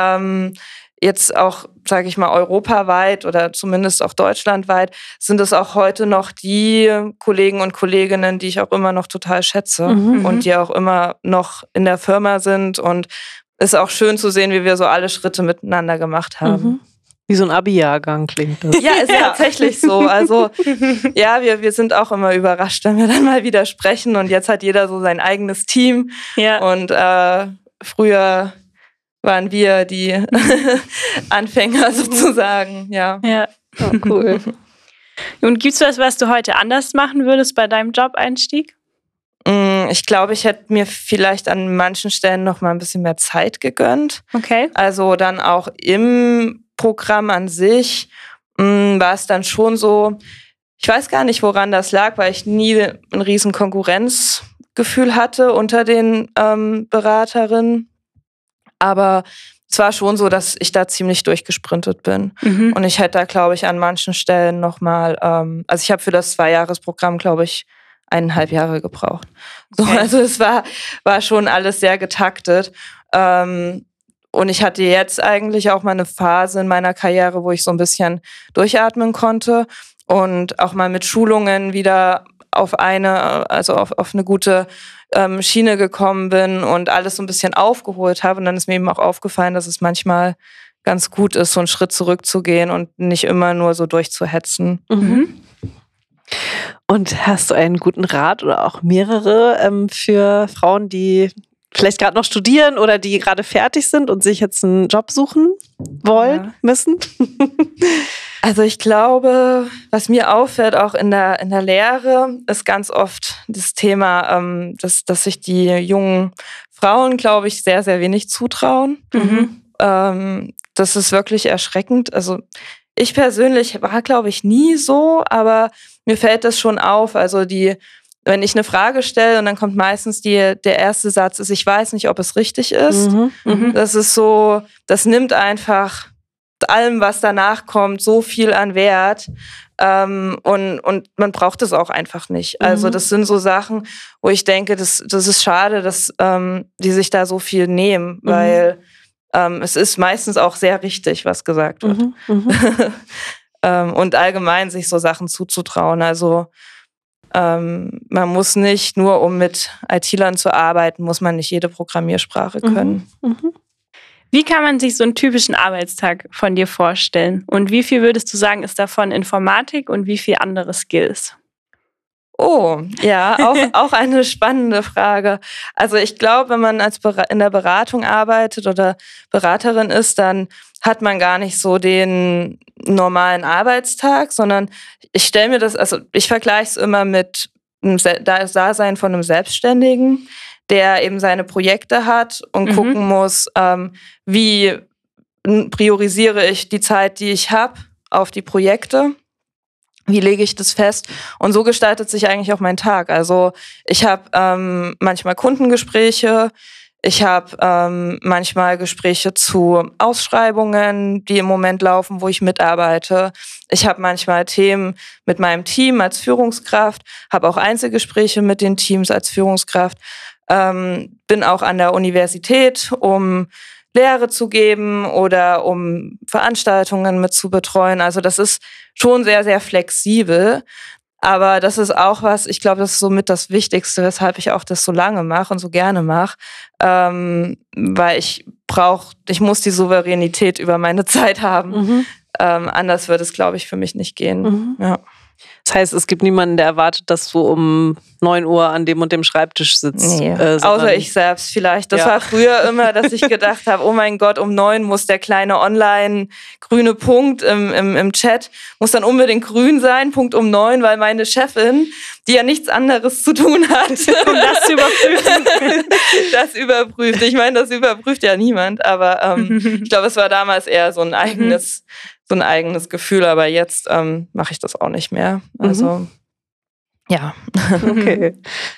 jetzt auch, sage ich mal, europaweit oder zumindest auch deutschlandweit sind es auch heute noch die Kollegen und Kolleginnen, die ich auch immer noch total schätze und die auch immer noch in der Firma sind und es ist auch schön zu sehen, wie wir so alle Schritte miteinander gemacht haben. Wie so ein Abi-Jahrgang klingt das. Ja, ist tatsächlich so. Also ja, wir sind auch immer überrascht, wenn wir dann mal wieder sprechen und jetzt hat jeder so sein eigenes Team. Ja. Und früher waren wir die Anfänger sozusagen. Ja. Oh, cool. Und gibt's was du heute anders machen würdest bei deinem Job-Einstieg? Ich glaube, ich hätte mir vielleicht an manchen Stellen noch mal ein bisschen mehr Zeit gegönnt. Okay. Also dann auch im Programm an sich war es dann schon so, ich weiß gar nicht, woran das lag, weil ich nie ein riesen Konkurrenzgefühl hatte unter den Beraterinnen. Aber es war schon so, dass ich da ziemlich durchgesprintet bin. Und ich hätte da, glaube ich, an manchen Stellen nochmal, also ich habe für das 2-Jahres-Programm, glaube ich, 1,5 Jahre gebraucht. So, okay. Also es war schon alles sehr getaktet. Und ich hatte jetzt eigentlich auch mal eine Phase in meiner Karriere, wo ich so ein bisschen durchatmen konnte und auch mal mit Schulungen wieder auf eine gute Schiene gekommen bin und alles so ein bisschen aufgeholt habe. Und dann ist mir eben auch aufgefallen, dass es manchmal ganz gut ist, so einen Schritt zurückzugehen und nicht immer nur so durchzuhetzen. Und hast du einen guten Rat oder auch mehrere für Frauen, die vielleicht gerade noch studieren oder die gerade fertig sind und sich jetzt einen Job suchen wollen, müssen? Also ich glaube, was mir auffällt, auch in der Lehre, ist ganz oft das Thema, dass sich die jungen Frauen, glaube ich, sehr, sehr wenig zutrauen. Das ist wirklich erschreckend. Also ich persönlich war, glaube ich, nie so, aber mir fällt das schon auf. Also wenn ich eine Frage stelle und dann kommt meistens der erste Satz ist, ich weiß nicht, ob es richtig ist. Das ist so, das nimmt einfach allem, was danach kommt, so viel an Wert. Und man braucht es auch einfach nicht. Also das sind so Sachen, wo ich denke, das ist schade, dass die sich da so viel nehmen, weil es ist meistens auch sehr richtig, was gesagt wird. Und allgemein sich so Sachen zuzutrauen. Also man muss nicht, nur um mit IT-Lern zu arbeiten, muss man nicht jede Programmiersprache können. Wie kann man sich so einen typischen Arbeitstag von dir vorstellen? Und wie viel würdest du sagen, ist davon Informatik und wie viel andere Skills? Oh, ja, auch eine spannende Frage. Also ich glaube, wenn man in der Beratung arbeitet oder Beraterin ist, dann hat man gar nicht so den normalen Arbeitstag, sondern ich vergleiche es immer mit dem Dasein von einem Selbstständigen, der eben seine Projekte hat und gucken muss, wie priorisiere ich die Zeit, die ich habe, auf die Projekte. Wie lege ich das fest? Und so gestaltet sich eigentlich auch mein Tag. Also ich habe manchmal Kundengespräche, ich habe manchmal Gespräche zu Ausschreibungen, die im Moment laufen, wo ich mitarbeite. Ich habe manchmal Themen mit meinem Team als Führungskraft, habe auch Einzelgespräche mit den Teams als Führungskraft, bin auch an der Universität, um Lehre zu geben oder um Veranstaltungen mit zu betreuen. Also das ist schon sehr, sehr flexibel. Aber das ist auch was, ich glaube, das ist somit das Wichtigste, weshalb ich auch das so lange mache und so gerne mache, weil ich muss die Souveränität über meine Zeit haben. Anders würde es, glaube ich, für mich nicht gehen. Ja. Das heißt, es gibt niemanden, der erwartet, dass du um 9 Uhr an dem und dem Schreibtisch sitzt. Nee, außer ich selbst vielleicht. Das war früher immer, dass ich gedacht habe, oh mein Gott, um 9 muss der kleine online grüne Punkt im Chat, muss dann unbedingt grün sein, Punkt um 9, weil meine Chefin, die ja nichts anderes zu tun hat, das zu überprüfen. Das überprüft. Ich meine, das überprüft ja niemand, aber ich glaube, es war damals eher so ein eigenes Gefühl, aber jetzt mache ich das auch nicht mehr. Also, ja. Okay.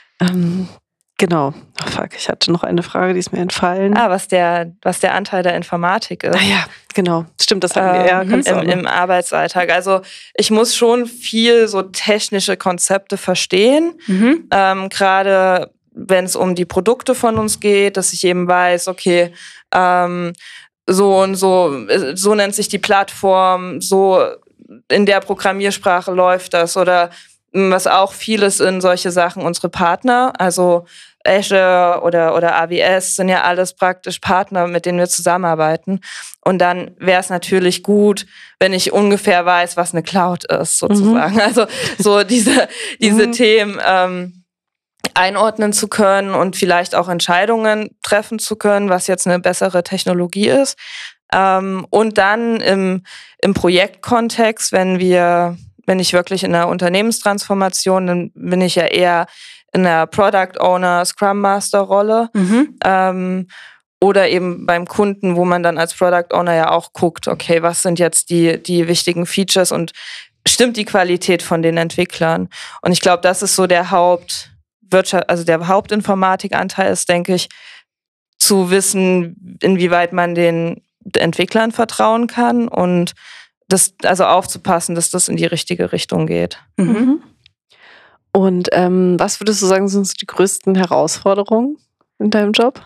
Genau. Oh, fuck, ich hatte noch eine Frage, die ist mir entfallen. Was der Anteil der Informatik ist. Ja, genau. Stimmt, das hatten wir im Arbeitsalltag. Also ich muss schon viel so technische Konzepte verstehen. Gerade wenn es um die Produkte von uns geht, dass ich eben weiß, okay, so und so nennt sich die Plattform, so in der Programmiersprache läuft das. Oder was auch vieles in solche Sachen unsere Partner, also Azure oder AWS sind ja alles praktisch Partner, mit denen wir zusammenarbeiten. Und dann wäre es natürlich gut, wenn ich ungefähr weiß, was eine Cloud ist, sozusagen. Also so diese Themen einordnen zu können und vielleicht auch Entscheidungen treffen zu können, was jetzt eine bessere Technologie ist. Und dann im Projektkontext, wenn ich wirklich in einer Unternehmenstransformation, dann bin ich ja eher in der Product Owner, Scrum Master Rolle. Oder eben beim Kunden, wo man dann als Product Owner ja auch guckt, okay, was sind jetzt die wichtigen Features und stimmt die Qualität von den Entwicklern? Und ich glaube, das ist so der Hauptinformatikanteil ist, denke ich, zu wissen, inwieweit man den Entwicklern vertrauen kann und das, also aufzupassen, dass das in die richtige Richtung geht. Und was würdest du sagen, sind so die größten Herausforderungen in deinem Job?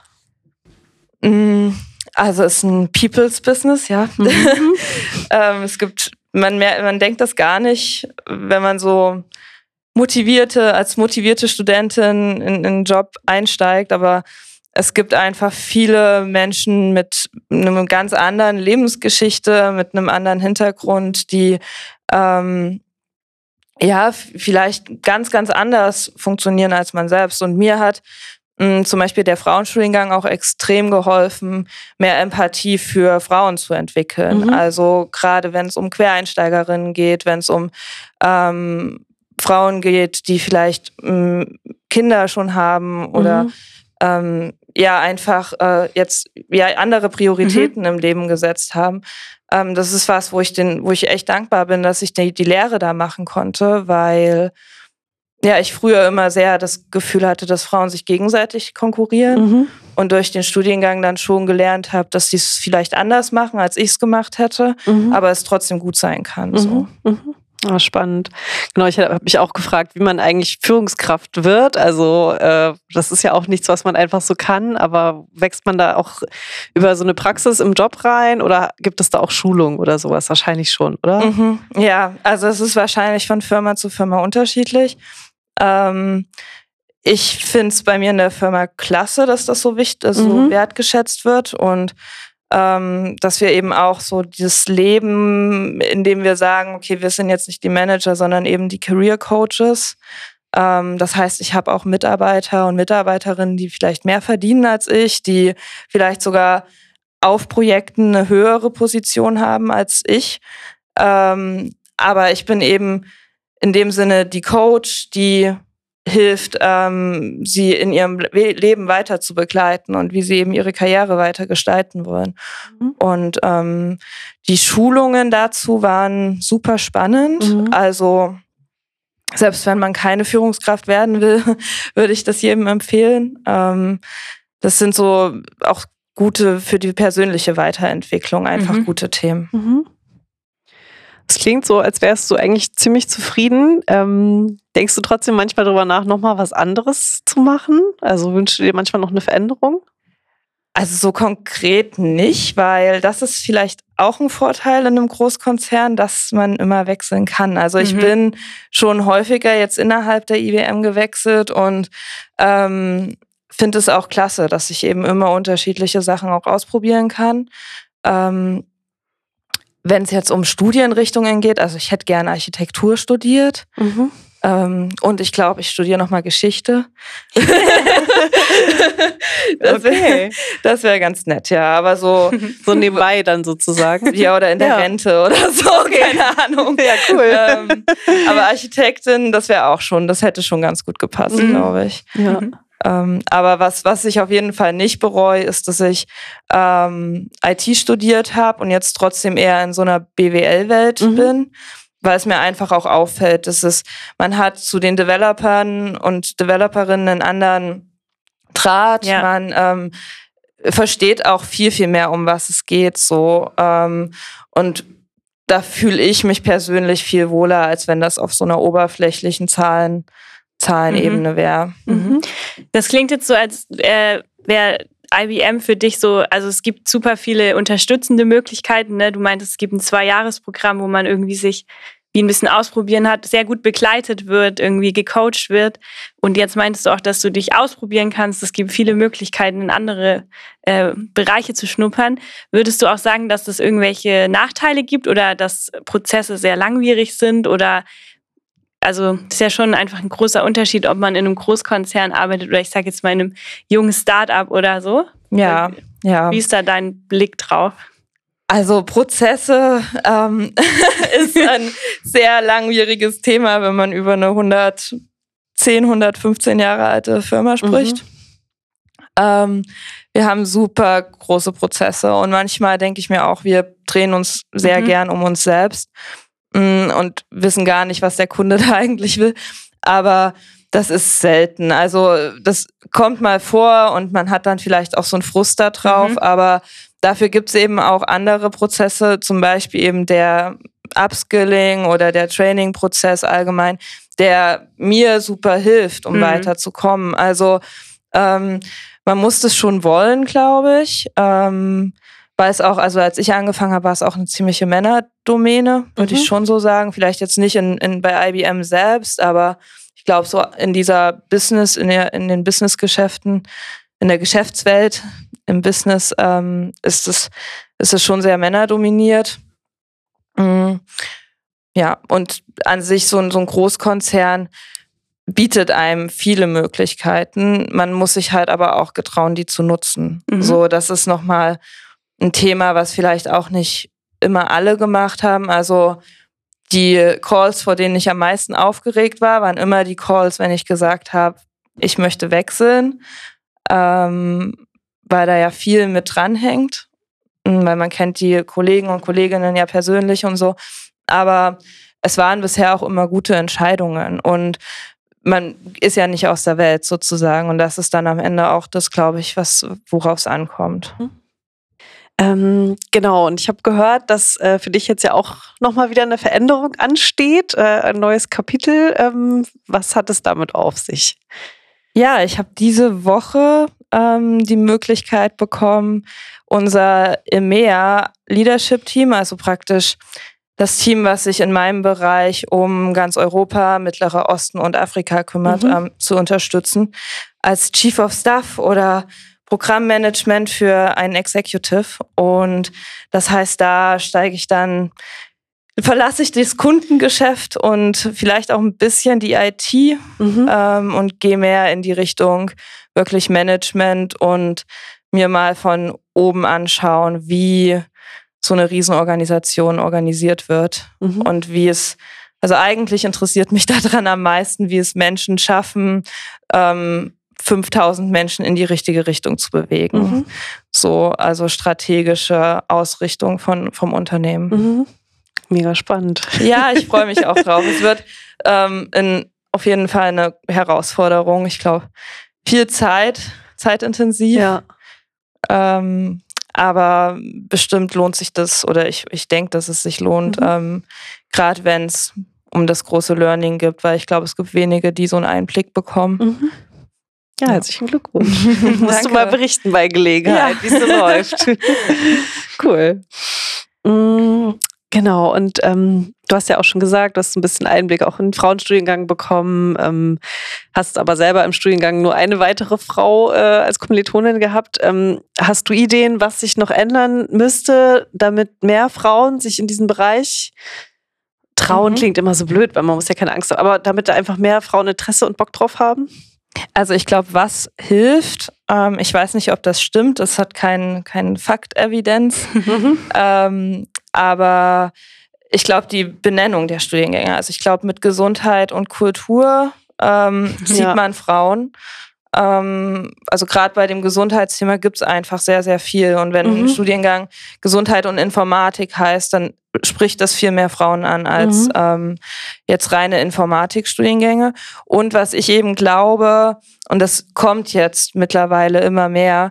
Also es ist ein People's Business, ja. Es gibt, man denkt das gar nicht, wenn man so als motivierte Studentin in einen Job einsteigt, aber es gibt einfach viele Menschen mit einem ganz anderen Lebensgeschichte, mit einem anderen Hintergrund, die vielleicht ganz, ganz anders funktionieren als man selbst. Und mir hat zum Beispiel der Frauenstudiengang auch extrem geholfen, mehr Empathie für Frauen zu entwickeln. Also gerade wenn es um Quereinsteigerinnen geht, wenn es um Frauen geht, die vielleicht Kinder schon haben oder einfach jetzt andere Prioritäten im Leben gesetzt haben. Das ist was, wo ich echt dankbar bin, dass ich die Lehre da machen konnte, weil ich früher immer sehr das Gefühl hatte, dass Frauen sich gegenseitig konkurrieren und durch den Studiengang dann schon gelernt habe, dass sie es vielleicht anders machen, als ich es gemacht hätte, aber es trotzdem gut sein kann. So. Ah, spannend. Genau, ich habe mich auch gefragt, wie man eigentlich Führungskraft wird. Also das ist ja auch nichts, was man einfach so kann, aber wächst man da auch über so eine Praxis im Job rein oder gibt es da auch Schulung oder sowas? Wahrscheinlich schon, oder? Ja, also es ist wahrscheinlich von Firma zu Firma unterschiedlich. Ich finde es bei mir in der Firma klasse, dass das so so wertgeschätzt wird und dass wir eben auch so dieses Leben, in dem wir sagen, okay, wir sind jetzt nicht die Manager, sondern eben die Career Coaches. Das heißt, ich habe auch Mitarbeiter und Mitarbeiterinnen, die vielleicht mehr verdienen als ich, die vielleicht sogar auf Projekten eine höhere Position haben als ich. Aber ich bin eben in dem Sinne die Coach, die hilft, sie in ihrem Leben weiter zu begleiten und wie sie eben ihre Karriere weiter gestalten wollen. Und die Schulungen dazu waren super spannend. Also selbst wenn man keine Führungskraft werden will, würde ich das jedem empfehlen. Das sind so auch gute für die persönliche Weiterentwicklung, einfach gute Themen. Es klingt so, als wärst du eigentlich ziemlich zufrieden. Denkst du trotzdem manchmal darüber nach, nochmal was anderes zu machen? Also wünschst du dir manchmal noch eine Veränderung? Also so konkret nicht, weil das ist vielleicht auch ein Vorteil in einem Großkonzern, dass man immer wechseln kann. Also ich bin schon häufiger jetzt innerhalb der IBM gewechselt und finde es auch klasse, dass ich eben immer unterschiedliche Sachen auch ausprobieren kann. Wenn es jetzt um Studienrichtungen geht, also ich hätte gerne Architektur studiert. Und ich glaube, ich studiere nochmal Geschichte. Das wär ganz nett, ja. Aber so nebenbei dann sozusagen. Ja, oder in der Rente oder so, keine Ahnung. Ja, cool. Aber Architektin, das hätte schon ganz gut gepasst, glaube ich. Ja. Aber was ich auf jeden Fall nicht bereue, ist, dass ich IT studiert habe und jetzt trotzdem eher in so einer BWL-Welt bin. Weil es mir einfach auch auffällt, dass man hat zu den Developern und Developerinnen einen anderen Draht, man versteht auch viel, viel mehr, um was es geht, so. Und da fühle ich mich persönlich viel wohler, als wenn das auf so einer oberflächlichen Zahlenebene wäre. Das klingt jetzt so, als wäre IBM für dich so, also es gibt super viele unterstützende Möglichkeiten, ne? Du meintest, es gibt ein 2-Jahres-Programm, wo man irgendwie sich wie ein bisschen ausprobieren hat, sehr gut begleitet wird, irgendwie gecoacht wird. Und jetzt meintest du auch, dass du dich ausprobieren kannst. Es gibt viele Möglichkeiten, in andere Bereiche zu schnuppern. Würdest du auch sagen, dass es irgendwelche Nachteile gibt oder dass Prozesse sehr langwierig sind? Oder also das ist ja schon einfach ein großer Unterschied, ob man in einem Großkonzern arbeitet oder ich sage jetzt mal in einem jungen Start-up oder so. Ja. Wie ist da dein Blick drauf? Also Prozesse ist ein sehr langwieriges Thema, wenn man über eine 115 Jahre alte Firma spricht. Wir haben super große Prozesse und manchmal denke ich mir auch, wir drehen uns sehr gern um uns selbst und wissen gar nicht, was der Kunde da eigentlich will. Aber das ist selten. Also das kommt mal vor und man hat dann vielleicht auch so einen Frust da drauf, aber dafür gibt es eben auch andere Prozesse, zum Beispiel eben der Upskilling oder der Training-Prozess allgemein, der mir super hilft, um weiterzukommen. Also man muss das schon wollen, glaube ich. Weil es auch, also als ich angefangen habe, war es auch eine ziemliche Männerdomäne, würde ich schon so sagen. Vielleicht jetzt nicht bei IBM selbst, aber ich glaube so in dieser Business, in den Businessgeschäften, in der Geschäftswelt, im Business ist es schon sehr männerdominiert. Ja, und an sich so ein Großkonzern bietet einem viele Möglichkeiten. Man muss sich halt aber auch getrauen, die zu nutzen. So, das ist nochmal ein Thema, was vielleicht auch nicht immer alle gemacht haben. Also die Calls, vor denen ich am meisten aufgeregt war, waren immer die Calls, wenn ich gesagt habe, ich möchte wechseln, weil da ja viel mit dranhängt, weil man kennt die Kollegen und Kolleginnen ja persönlich und so. Aber es waren bisher auch immer gute Entscheidungen und man ist ja nicht aus der Welt sozusagen und das ist dann am Ende auch das, glaube ich, worauf es ankommt. Genau, und ich habe gehört, dass für dich jetzt ja auch nochmal wieder eine Veränderung ansteht, ein neues Kapitel. Was hat es damit auf sich? Ja, ich habe diese Woche die Möglichkeit bekommen, unser EMEA Leadership Team, also praktisch das Team, was sich in meinem Bereich um ganz Europa, Mittlerer Osten und Afrika kümmert, zu unterstützen, als Chief of Staff oder Programmmanagement für einen Executive. Und das heißt, da verlasse ich das Kundengeschäft und vielleicht auch ein bisschen die IT und gehe mehr in die Richtung wirklich Management und mir mal von oben anschauen, wie so eine Riesenorganisation organisiert wird und also eigentlich interessiert mich daran am meisten, wie es Menschen schaffen, 5000 Menschen in die richtige Richtung zu bewegen. So, also strategische Ausrichtung vom Unternehmen. Mega spannend. Ja, ich freue mich auch drauf. Es wird auf jeden Fall eine Herausforderung. Ich glaube, viel zeitintensiv. Ja. Aber bestimmt lohnt sich das, oder ich denke, dass es sich lohnt, gerade wenn es um das große Learning gibt, weil ich glaube, es gibt wenige, die so einen Einblick bekommen. Ja, herzlichen Glückwunsch. Musst du mal berichten bei Gelegenheit, wie es so läuft. Cool. Genau, und du hast ja auch schon gesagt, du hast ein bisschen Einblick auch in den Frauenstudiengang bekommen, hast aber selber im Studiengang nur eine weitere Frau als Kommilitonin gehabt. Hast du Ideen, was sich noch ändern müsste, damit mehr Frauen sich in diesen Bereich trauen? Klingt immer so blöd, weil man muss ja keine Angst haben, aber damit da einfach mehr Frauen Interesse und Bock drauf haben? Also ich glaube, was hilft, ich weiß nicht, ob das stimmt, es hat kein Fakt-Evidenz, aber ich glaube, die Benennung der Studiengänge, also ich glaube, mit Gesundheit und Kultur sieht man Frauen. Also gerade bei dem Gesundheitsthema gibt es einfach sehr, sehr viel. Und wenn ein Studiengang Gesundheit und Informatik heißt, dann spricht das viel mehr Frauen an als jetzt reine Informatikstudiengänge. Und was ich eben glaube, und das kommt jetzt mittlerweile immer mehr,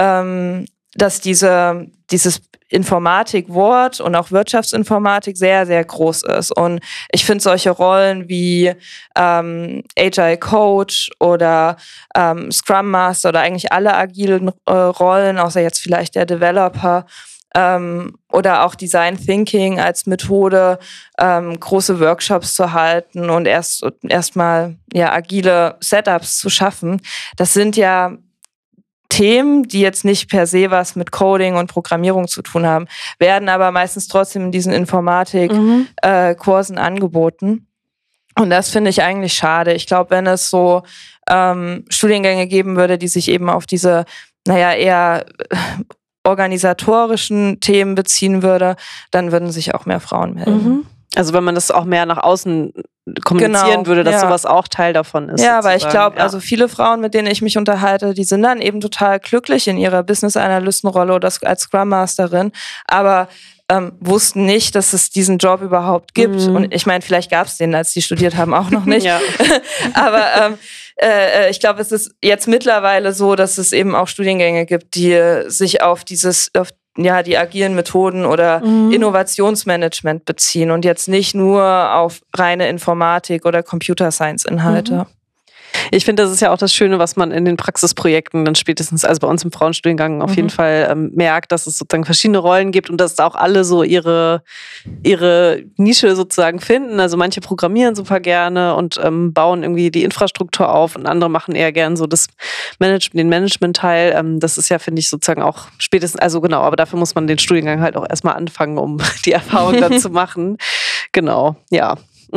dass dieses Informatikwort und auch Wirtschaftsinformatik sehr, sehr groß ist. Und ich finde solche Rollen wie Agile Coach oder Scrum Master oder eigentlich alle agilen Rollen, außer jetzt vielleicht der Developer, oder auch Design Thinking als Methode, große Workshops zu halten und erstmal agile Setups zu schaffen. Das sind ja Themen, die jetzt nicht per se was mit Coding und Programmierung zu tun haben, werden aber meistens trotzdem in diesen Informatik-Kursen angeboten. Und das finde ich eigentlich schade. Ich glaube, wenn es so Studiengänge geben würde, die sich eben auf diese, eher organisatorischen Themen beziehen würde, dann würden sich auch mehr Frauen melden. Also wenn man das auch mehr nach außen kommunizieren würde, dass sowas auch Teil davon ist. Ja, weil ich glaube, also viele Frauen, mit denen ich mich unterhalte, die sind dann eben total glücklich in ihrer Business-Analystenrolle oder als Scrum Masterin, aber wussten nicht, dass es diesen Job überhaupt gibt. Und ich meine, vielleicht gab es den, als die studiert haben, auch noch nicht. Aber ich glaube, es ist jetzt mittlerweile so, dass es eben auch Studiengänge gibt, die sich auf die agilen Methoden oder Innovationsmanagement beziehen und jetzt nicht nur auf reine Informatik oder Computer Science Inhalte. Ich finde, das ist ja auch das Schöne, was man in den Praxisprojekten dann spätestens, also bei uns im Frauenstudiengang auf jeden Fall merkt, dass es sozusagen verschiedene Rollen gibt und dass auch alle so ihre Nische sozusagen finden. Also manche programmieren super gerne und bauen irgendwie die Infrastruktur auf und andere machen eher gern so den Management-Teil. Das ist ja, finde ich, sozusagen auch spätestens, also genau, aber dafür muss man den Studiengang halt auch erstmal anfangen, um die Erfahrung dann zu machen. Genau, ja.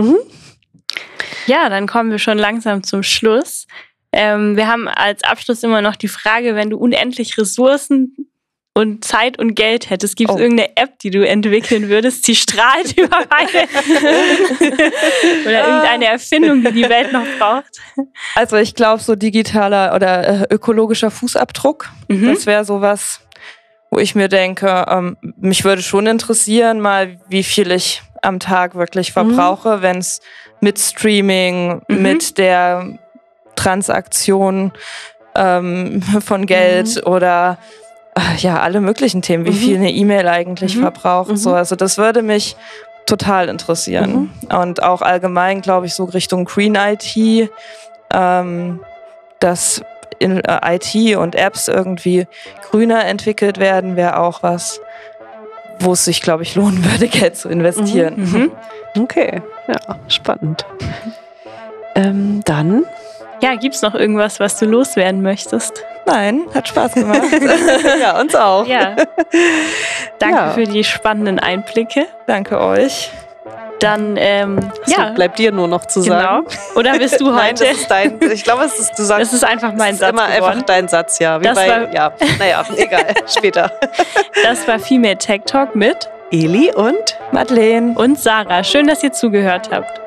Ja, dann kommen wir schon langsam zum Schluss. Wir haben als Abschluss immer noch die Frage, wenn du unendlich Ressourcen und Zeit und Geld hättest, gibt es irgendeine App, die du entwickeln würdest, die strahlt über beide? Oder irgendeine Erfindung, die die Welt noch braucht? Also ich glaube, so digitaler oder ökologischer Fußabdruck, das wäre sowas, wo ich mir denke, mich würde schon interessieren, mal wie viel ich am Tag wirklich verbrauche, wenn es mit Streaming, mit der Transaktion von Geld oder alle möglichen Themen, wie viel eine E-Mail eigentlich verbraucht. So, also das würde mich total interessieren. Und auch allgemein, glaube ich, so Richtung Green IT, dass in IT und Apps irgendwie grüner entwickelt werden, wäre auch was, wo es sich, glaube ich, lohnen würde, Geld zu investieren. Okay, ja, spannend. Dann? Ja, gibt's noch irgendwas, was du loswerden möchtest? Nein, hat Spaß gemacht. Ja, uns auch. Ja. Danke für die spannenden Einblicke. Danke euch. Dann, bleibt dir nur noch zu sagen. Genau. Oder bist du heute? Nein, das ist dein, ich glaube, du sagst. Das ist einfach mein Satz immer geworden. Einfach dein Satz, ja. Egal, später. Das war Female Tech Talk mit Eli und Madeleine und Sarah. Schön, dass ihr zugehört habt.